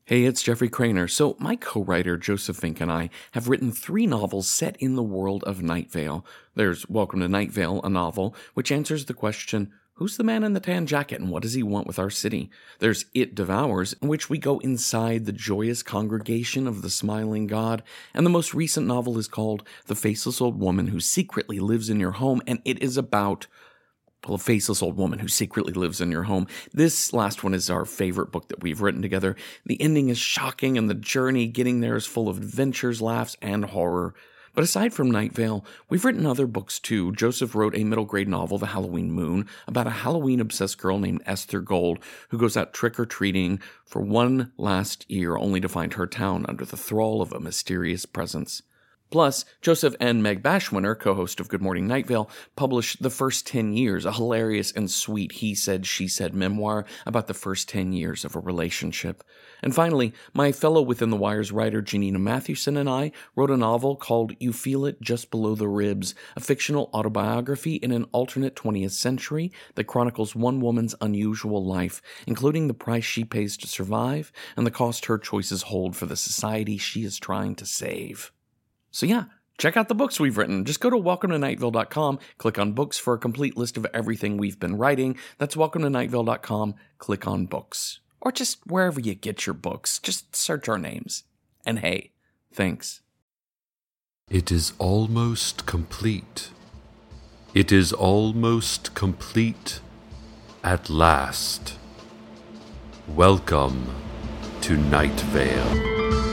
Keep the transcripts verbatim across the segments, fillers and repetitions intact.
Hey, it's Jeffrey Craner. So, my co-writer Joseph Fink and I have written three novels set in the world of Night Vale. There's Welcome to Night Vale, a novel which answers the question, who's the man in the tan jacket and what does he want with our city? There's It Devours, in which we go inside the joyous congregation of the smiling god. And the most recent novel is called The Faceless Old Woman Who Secretly Lives in Your Home, and it is about Well, a faceless old woman who secretly lives in your home. This last one is our favorite book that we've written together. The ending is shocking, and the journey getting there is full of adventures, laughs, and horror. But aside from Night Vale, we've written other books too. Joseph wrote a middle grade novel, The Halloween Moon, about a Halloween-obsessed girl named Esther Gold who goes out trick-or-treating for one last year only to find her town under the thrall of a mysterious presence. Plus, Joseph and Meg Bashwinner, co-host of Good Morning Night Vale, published The First Ten Years, a hilarious and sweet he-said, she-said memoir about the first ten years of a relationship. And finally, my fellow Within the Wires writer Janina Mathewson and I wrote a novel called You Feel It Just Below the Ribs, a fictional autobiography in an alternate twentieth century that chronicles one woman's unusual life, including the price she pays to survive and the cost her choices hold for the society she is trying to save. So yeah, check out the books we've written. Just go to welcome to night vale dot com, click on books for a complete list of everything we've been writing. That's welcome to night vale dot com, click on books. Or just wherever you get your books, just search our names. And hey, thanks. It is almost complete. It is almost complete at last. Welcome to Night Vale.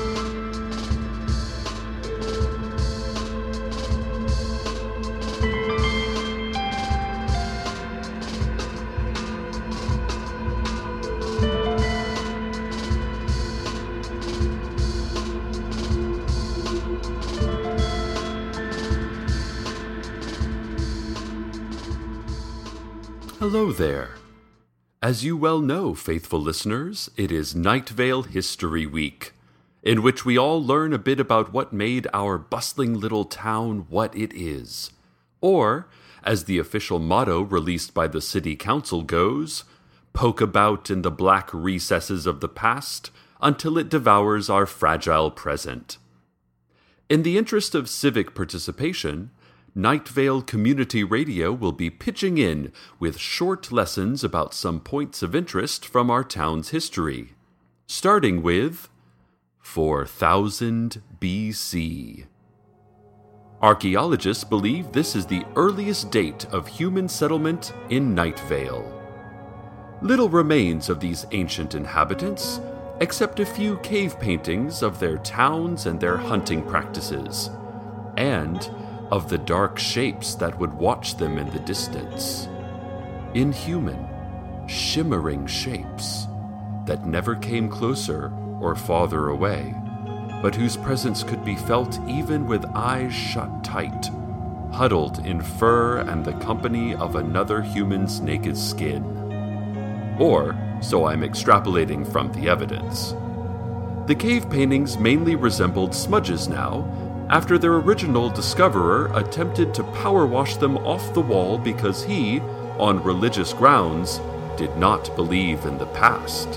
Hello there. As you well know, faithful listeners, it is Night Vale History Week, in which we all learn a bit about what made our bustling little town what it is. Or, as the official motto released by the city council goes, poke about in the black recesses of the past until it devours our fragile present. In the interest of civic participation, Night Vale Community Radio will be pitching in with short lessons about some points of interest from our town's history, starting with four thousand B C. Archaeologists believe this is the earliest date of human settlement in Night Vale. Little remains of these ancient inhabitants, except a few cave paintings of their towns and their hunting practices, and of the dark shapes that would watch them in the distance. Inhuman, shimmering shapes that never came closer or farther away, but whose presence could be felt even with eyes shut tight, huddled in fur and the company of another human's naked skin. Or, so I'm extrapolating from the evidence. The cave paintings mainly resembled smudges now, after their original discoverer attempted to power wash them off the wall because he, on religious grounds, did not believe in the past.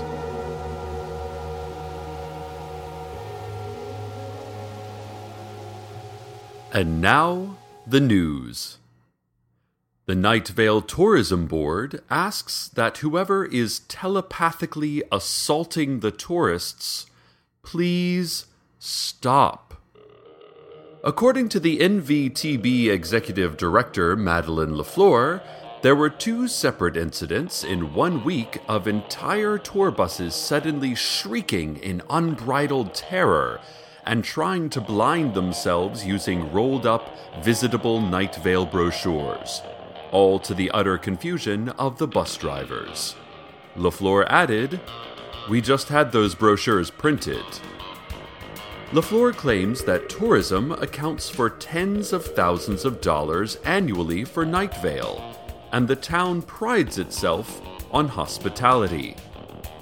And now, the news. The Night Vale Tourism Board asks that whoever is telepathically assaulting the tourists, please stop. According to the N V T B Executive Director Madeleine Lafleur, there were two separate incidents in one week of entire tour buses suddenly shrieking in unbridled terror and trying to blind themselves using rolled-up, visitable Night Vale brochures, all to the utter confusion of the bus drivers. Lafleur added, "We just had those brochures printed." Lafleur claims that tourism accounts for tens of thousands of dollars annually for Night Vale, and the town prides itself on hospitality.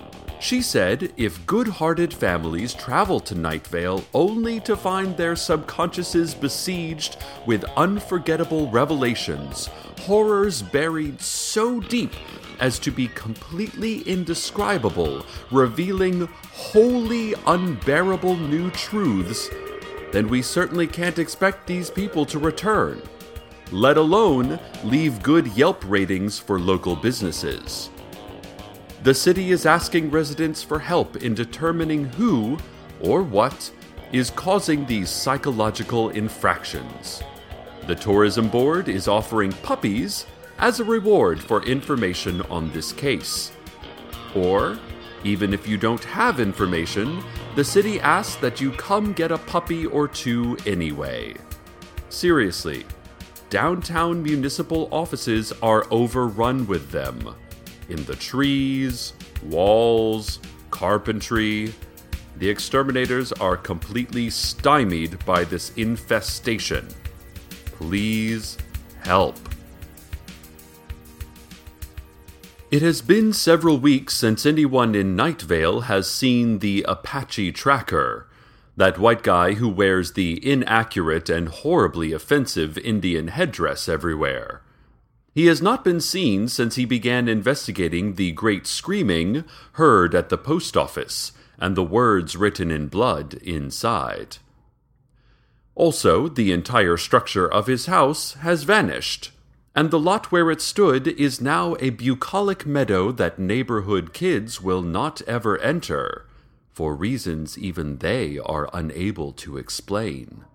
She said if good-hearted families travel to Night Vale only to find their subconsciouses besieged with unforgettable revelations, horrors buried so deep as to be completely indescribable, revealing wholly unbearable new truths, then we certainly can't expect these people to return, let alone leave good Yelp ratings for local businesses. The city is asking residents for help in determining who, or what, is causing these psychological infractions. The tourism board is offering puppies as a reward for information on this case. Or, even if you don't have information, the city asks that you come get a puppy or two anyway. Seriously, downtown municipal offices are overrun with them. In the trees, walls, carpentry, the exterminators are completely stymied by this infestation. Please help. It has been several weeks since anyone in Night Vale has seen the Apache Tracker, that white guy who wears the inaccurate and horribly offensive Indian headdress everywhere. He has not been seen since he began investigating the great screaming heard at the post office and the words written in blood inside. Also, the entire structure of his house has vanished, and the lot where it stood is now a bucolic meadow that neighborhood kids will not ever enter, for reasons even they are unable to explain.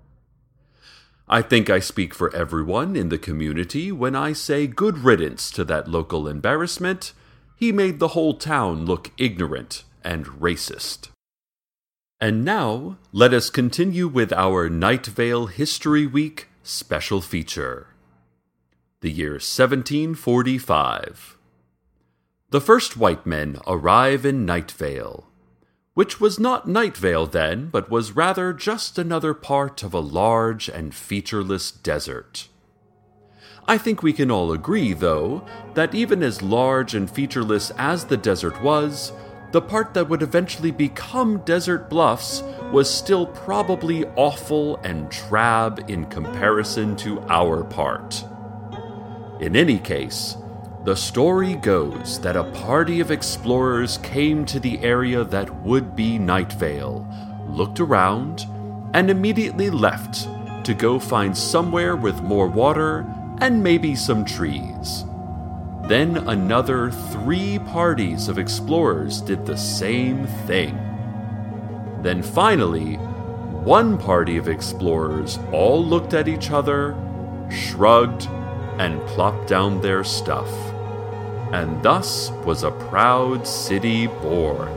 I think I speak for everyone in the community when I say good riddance to that local embarrassment. He made the whole town look ignorant and racist. And now, let us continue with our Night Vale History Week special feature. The year seventeen forty-five. The first white men arrive in Night Vale, which was not Night Vale then, but was rather just another part of a large and featureless desert. I think we can all agree, though, that even as large and featureless as the desert was, the part that would eventually become Desert Bluffs was still probably awful and drab in comparison to our part. In any case, the story goes that a party of explorers came to the area that would be Night Vale, looked around, and immediately left to go find somewhere with more water and maybe some trees. Then another three parties of explorers did the same thing. Then finally, one party of explorers all looked at each other, shrugged, and plopped down their stuff. And thus was a proud city born.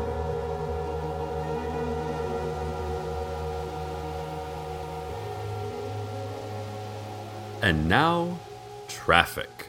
And now, traffic.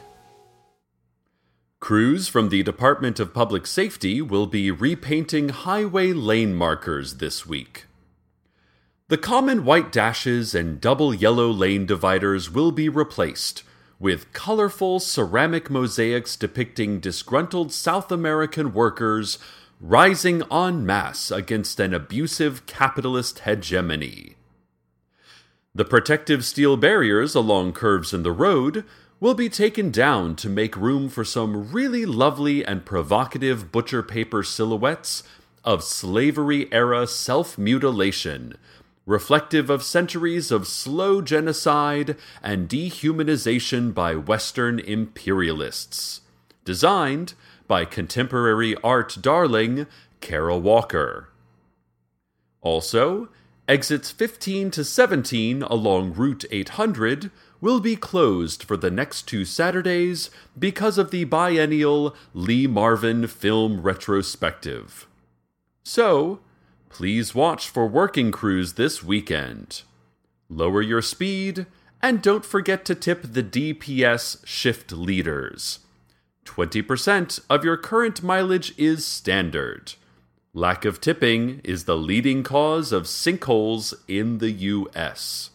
Crews from the Department of Public Safety will be repainting highway lane markers this week. The common white dashes and double yellow lane dividers will be replaced with colorful ceramic mosaics depicting disgruntled South American workers rising en masse against an abusive capitalist hegemony. The protective steel barriers along curves in the road will be taken down to make room for some really lovely and provocative butcher paper silhouettes of slavery-era self-mutilation, reflective of centuries of slow genocide and dehumanization by Western imperialists, designed by contemporary art darling Kara Walker. Also, exits fifteen to seventeen along Route eight hundred will be closed for the next two Saturdays because of the biennial Lee Marvin Film Retrospective. So, please watch for working crews this weekend. Lower your speed, and don't forget to tip the D P S shift leaders. twenty percent of your current mileage is standard. Lack of tipping is the leading cause of sinkholes in the U S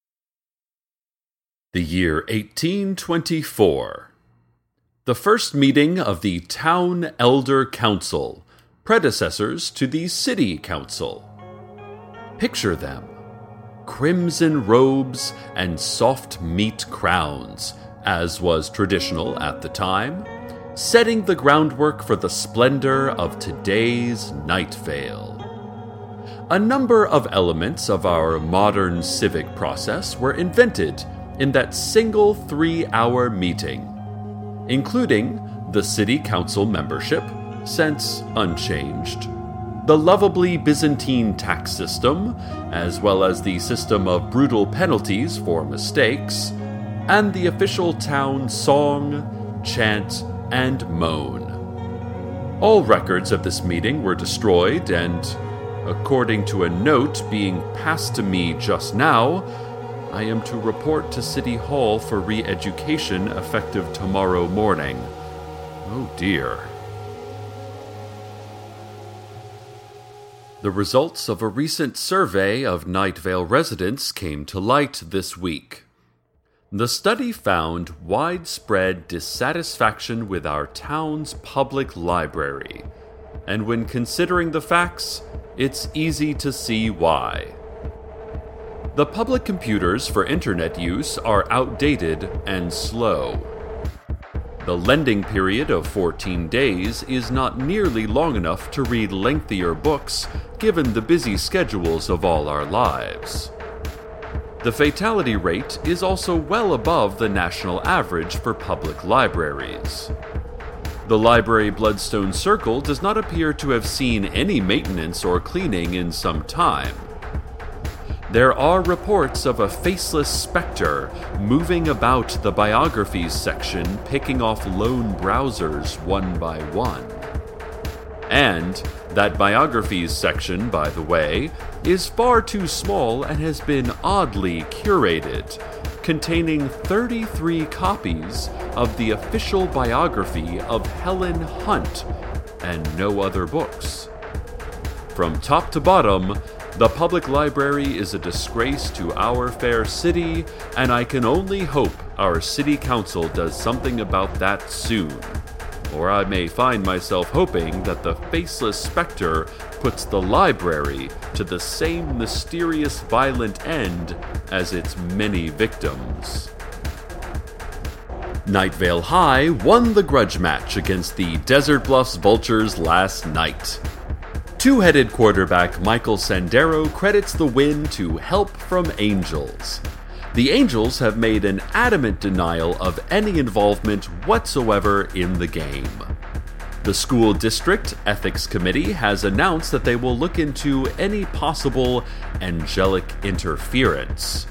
The year eighteen twenty-four. The first meeting of the Town Elder Council, predecessors to the City Council. Picture them: crimson robes and soft meat crowns, as was traditional at the time, setting the groundwork for the splendor of today's Night Vale. A number of elements of our modern civic process were invented in that single three-hour meeting, including the City Council membership, since unchanged, the lovably Byzantine tax system, as well as the system of brutal penalties for mistakes, and the official town song, chant, and moan. All records of this meeting were destroyed, and, according to a note being passed to me just now, I am to report to City Hall for re-education effective tomorrow morning. Oh dear. The results of a recent survey of Night Vale residents came to light this week. The study found widespread dissatisfaction with our town's public library, and when considering the facts, it's easy to see why. The public computers for internet use are outdated and slow. The lending period of fourteen days is not nearly long enough to read lengthier books, given the busy schedules of all our lives. The fatality rate is also well above the national average for public libraries. The library Bloodstone Circle does not appear to have seen any maintenance or cleaning in some time. There are reports of a faceless specter moving about the biographies section, picking off lone browsers one by one. And that biographies section, by the way, is far too small and has been oddly curated, containing thirty-three copies of the official biography of Helen Hunt, and no other books. From top to bottom, the public library is a disgrace to our fair city, and I can only hope our city council does something about that soon. Or I may find myself hoping that the faceless specter puts the library to the same mysterious violent end as its many victims. Night Vale High won the grudge match against the Desert Bluffs Vultures last night. Two-headed quarterback Michael Sandero credits the win to help from Angels. The Angels have made an adamant denial of any involvement whatsoever in the game. The school district ethics committee has announced that they will look into any possible angelic interference.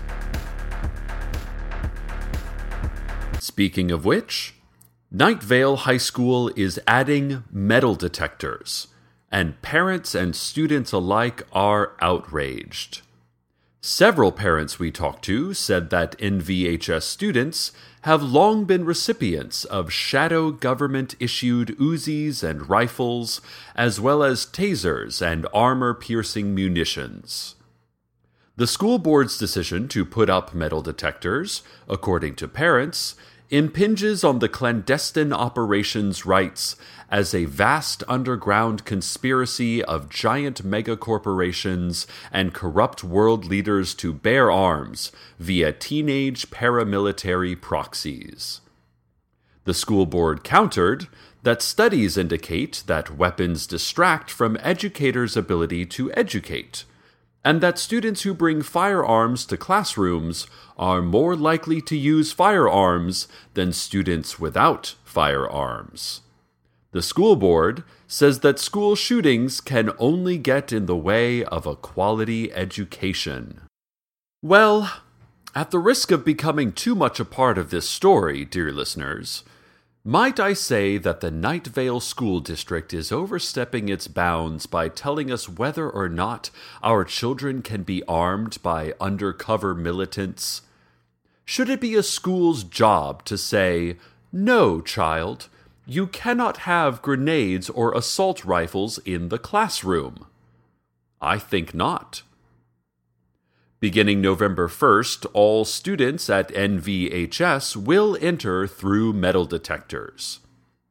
Speaking of which, Night Vale High School is adding metal detectors, and parents and students alike are outraged. Several parents we talked to said that N V H S students have long been recipients of shadow government-issued Uzis and rifles, as well as tasers and armor-piercing munitions. The school board's decision to put up metal detectors, according to parents, impinges on the clandestine operations rights as a vast underground conspiracy of giant megacorporations and corrupt world leaders to bear arms via teenage paramilitary proxies. The school board countered that studies indicate that weapons distract from educators' ability to educate, and that students who bring firearms to classrooms are more likely to use firearms than students without firearms. The school board says that school shootings can only get in the way of a quality education. Well, at the risk of becoming too much a part of this story, dear listeners, might I say that the Night Vale School District is overstepping its bounds by telling us whether or not our children can be armed by undercover militants? Should it be a school's job to say, "No, child, you cannot have grenades or assault rifles in the classroom"? I think not. Beginning November first, all students at N V H S will enter through metal detectors.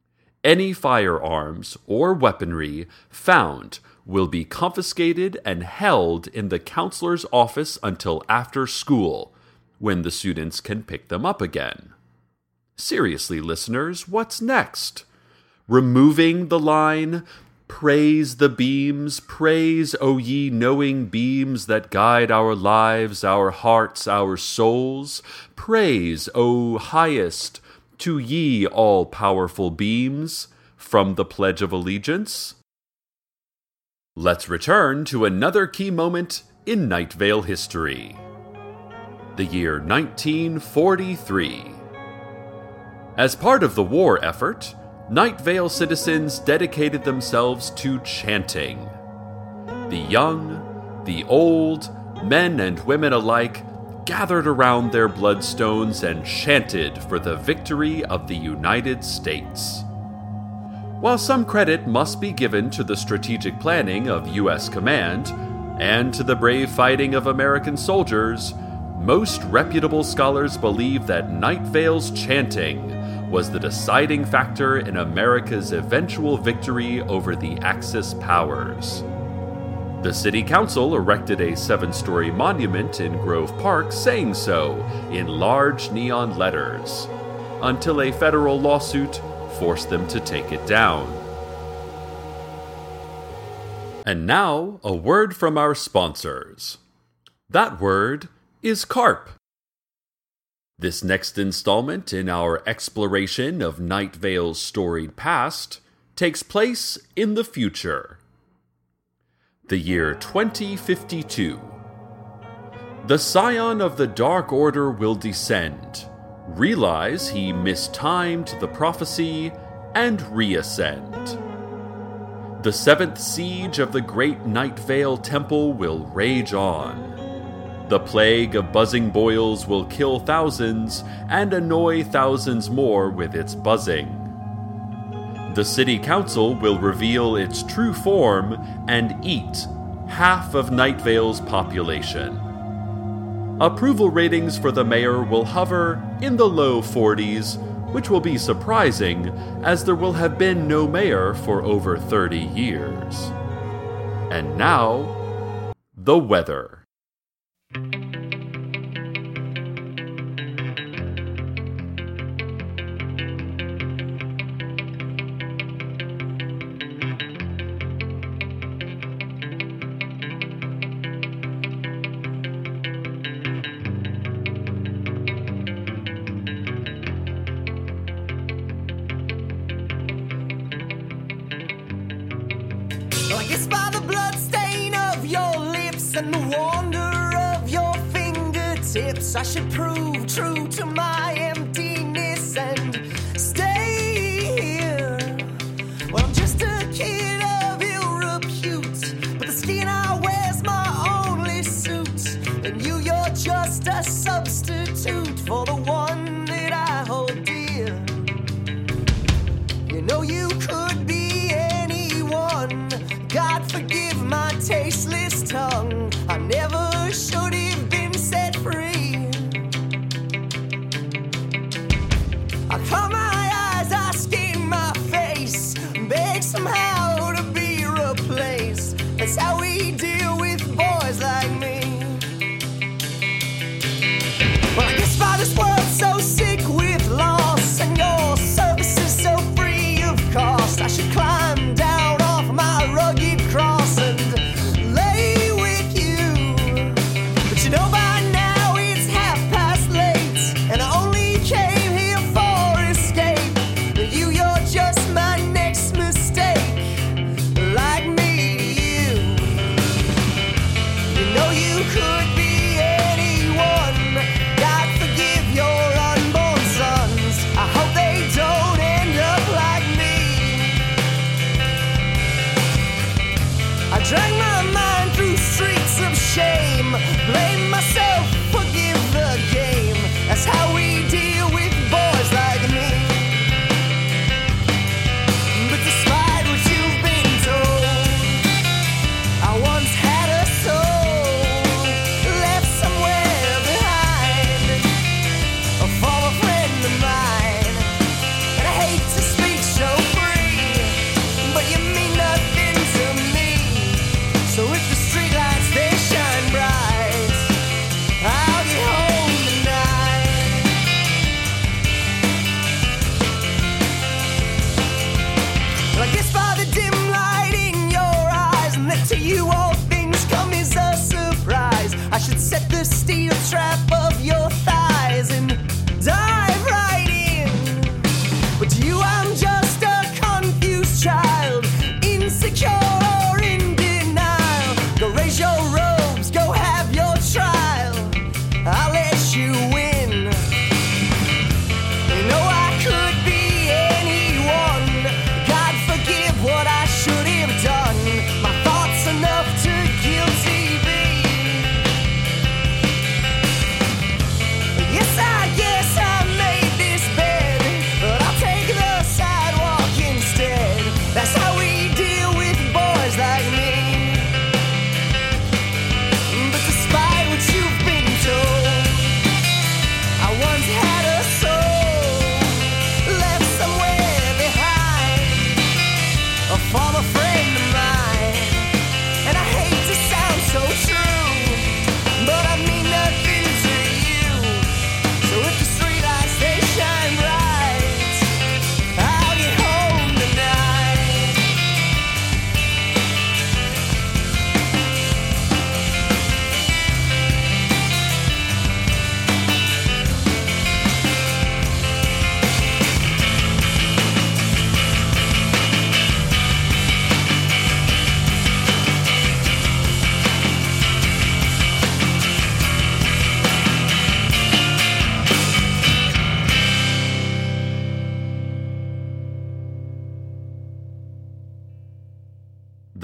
Any firearms or weaponry found will be confiscated and held in the counselor's office until after school, when the students can pick them up again. Seriously, listeners, what's next? Removing the line, "Praise the beams, praise, O ye knowing beams that guide our lives, our hearts, our souls. Praise, O highest, to ye all-powerful beams," from the Pledge of Allegiance? Let's return to another key moment in Night Vale history. The year nineteen forty-three. As part of the war effort, Night Vale citizens dedicated themselves to chanting. The young, the old, men and women alike gathered around their bloodstones and chanted for the victory of the United States. While some credit must be given to the strategic planning of U S command and to the brave fighting of American soldiers, most reputable scholars believe that Night Vale's chanting was the deciding factor in America's eventual victory over the Axis powers. The city council erected a seven-story monument in Grove Park saying so in large neon letters, until a federal lawsuit forced them to take it down. And now, a word from our sponsors. That word is carp. This next installment in our exploration of Night Vale's storied past takes place in the future. The year twenty fifty-two. The scion of the Dark Order will descend, realize he mistimed the prophecy, and reascend. The seventh siege of the great Night Vale Temple will rage on. The plague of buzzing boils will kill thousands and annoy thousands more with its buzzing. The city council will reveal its true form and eat half of Night Vale's population. Approval ratings for the mayor will hover in the low forties, which will be surprising as there will have been no mayor for over thirty years. And now, the weather. Well, I guess by the blood stain of your lips and the wonder of your fingertips, I should prove true to my emptiness and stay here. Well, I'm just a kid of ill repute, but the skin I wear's my only suit, and you, you're just a substitute for the one that I hold dear. You know you could be anyone. God forgive my tasteless tongue. I never should have been set free. I cover my eyes, I skin my face, beg somehow to be replaced. That's how we deal with boys like me. Well, I guess by this world so sick with loss, and your services so free of cost, I should climb down off my rugged cross and lay with you. But you know by now it's half past late, and I only came here for escape. And you, you're just my next mistake, like me to you. You know you could be anyone. God forgive your unborn sons. I hope they don't end up like me. I drag my mind through streets of shame, blame myself, forgive the game. That's how we deal with boys like me. But despite what you've been told, I once had a soul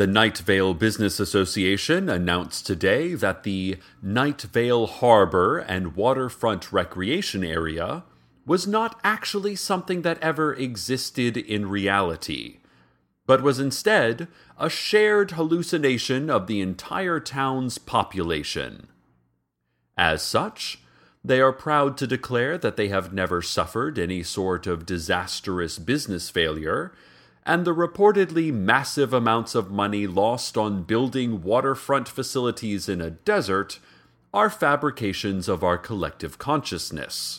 The Night Vale Business Association announced today that the Night Vale Harbor and Waterfront Recreation Area was not actually something that ever existed in reality, but was instead a shared hallucination of the entire town's population. As such, they are proud to declare that they have never suffered any sort of disastrous business failure, and the reportedly massive amounts of money lost on building waterfront facilities in a desert are fabrications of our collective consciousness.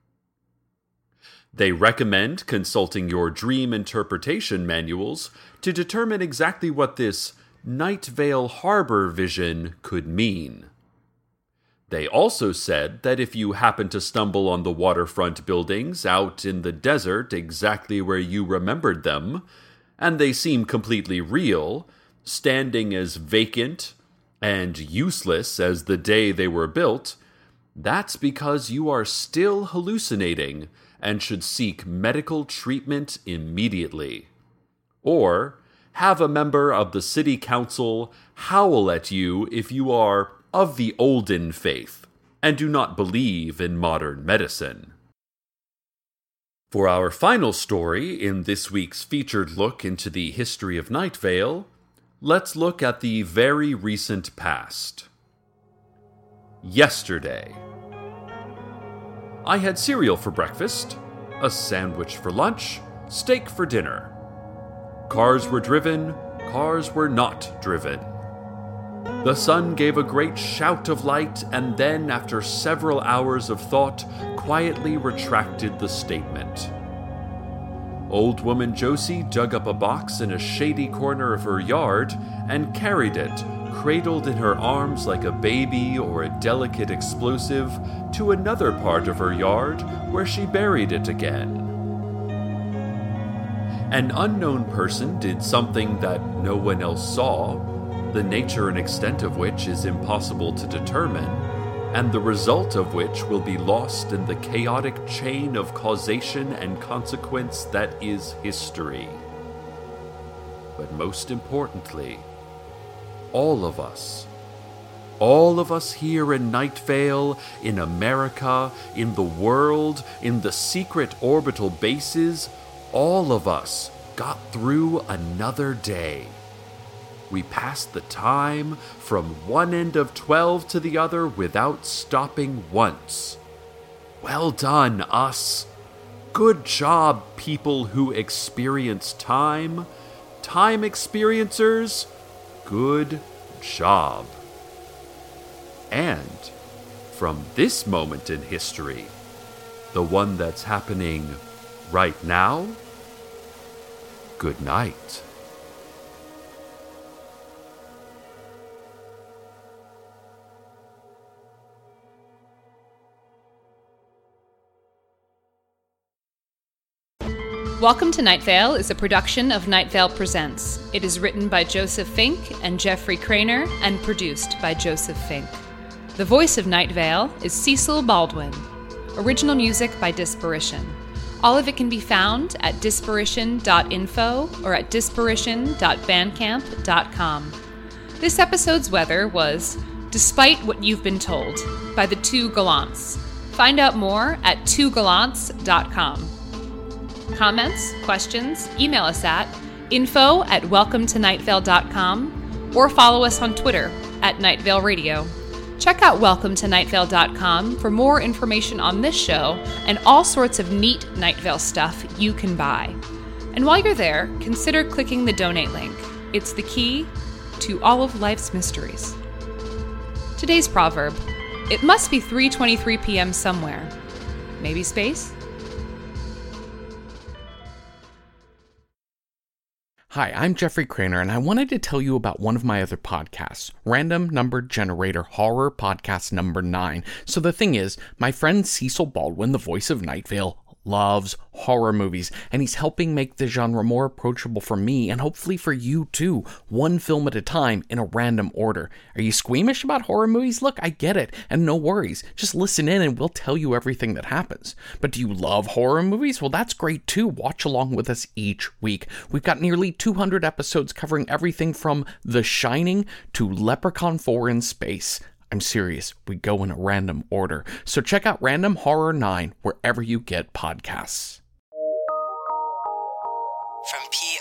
They recommend consulting your dream interpretation manuals to determine exactly what this Night Vale Harbor vision could mean. They also said that if you happen to stumble on the waterfront buildings out in the desert exactly where you remembered them, and they seem completely real, standing as vacant and useless as the day they were built, that's because you are still hallucinating and should seek medical treatment immediately. Or have a member of the city council howl at you if you are of the olden faith and do not believe in modern medicine. For our final story in this week's featured look into the history of Night Vale, let's look at the very recent past. Yesterday. I had cereal for breakfast, a sandwich for lunch, steak for dinner. Cars were driven, cars were not driven. The sun gave a great shout of light and then, after several hours of thought, quietly retracted the statement. Old woman Josie dug up a box in a shady corner of her yard and carried it, cradled in her arms like a baby or a delicate explosive, to another part of her yard where she buried it again. An unknown person did something that no one else saw, the nature and extent of which is impossible to determine, and the result of which will be lost in the chaotic chain of causation and consequence that is history. But most importantly, all of us, all of us here in Night Vale, in America, in the world, in the secret orbital bases, all of us got through another day. We passed the time from one end of twelve to the other without stopping once. Well done, us. Good job, people who experience time. Time experiencers, good job. And from this moment in history, the one that's happening right now, good night. Welcome to Night Vale is a production of Night Vale Presents. It is written by Joseph Fink and Jeffrey Craner and produced by Joseph Fink. The voice of Night Vale is Cecil Baldwin. Original music by Disparition. All of it can be found at disparition dot info or at disparition dot bandcamp dot com. This episode's weather was Despite What You've Been Told by the Two Gallants. Find out more at two gallants dot com. Comments, questions, email us at info at welcome to night vale dot com or follow us on Twitter at Night Vale Radio. Check out welcome to night vale dot com for more information on this show and all sorts of neat Night Vale stuff you can buy. And while you're there, consider clicking the donate link. It's the key to all of life's mysteries. Today's proverb: it must be three twenty-three p.m. somewhere. Maybe space? Hi, I'm Jeffrey Craner, and I wanted to tell you about one of my other podcasts, Random Number Generator Horror Podcast Number nine. So the thing is, my friend Cecil Baldwin, the voice of Night Vale, loves horror movies, and he's helping make the genre more approachable for me and hopefully for you too, one film at a time in a random order. Are you squeamish about horror movies? Look, I get it, and no worries. Just listen in and we'll tell you everything that happens. But do you love horror movies? Well, that's great too. Watch along with us each week. We've got nearly two hundred episodes covering everything from The Shining to Leprechaun four in space. I'm serious, we go in a random order. So check out Random Horror nine wherever you get podcasts. From P